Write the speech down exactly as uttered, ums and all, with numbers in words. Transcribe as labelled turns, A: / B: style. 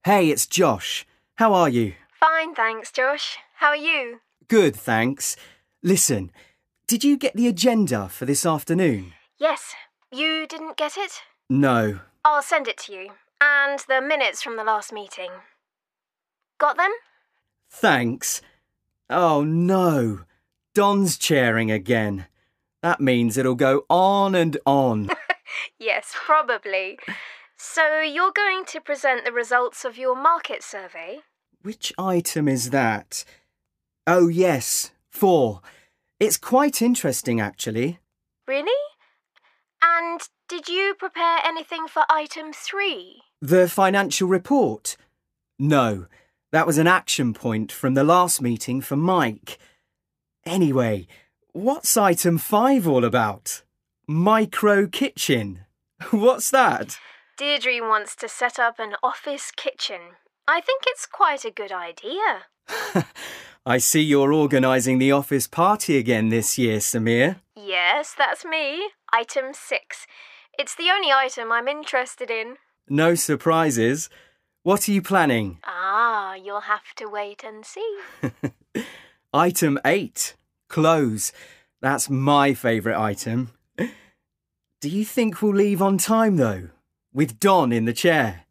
A: Hey, it's Josh. How are you?
B: Fine, thanks, Josh. How are you?
A: Good, thanks. Listen, did you get the agenda for this afternoon?
B: Yes. You didn't get it?
A: No.
B: I'll send it to you. And the minutes from the last meeting. Got them?
A: Thanks. Oh, no. Don's chairing again. That means it'll go on and on.
B: Yes, probably. So you're going to present the results of your market survey?
A: Which item is that? Oh, yes, four. It's quite interesting, actually.
B: Really? And did you prepare anything for item three?
A: The financial report? No, that was an action point from the last meeting for Mike. Anyway, what's item five all about? Micro kitchen. What's that?
B: Deirdre wants to set up an office kitchen. I think it's quite a good idea.
A: I see you're organising the office party again this year, Samir.
B: Yes, that's me. Item six. It's the only item I'm interested in.
A: No surprises. What are you planning?
B: Ah, you'll have to wait and see.
A: Item eight. Clothes. That's my favourite item. Do you think we'll leave on time, though? With Don in the chair?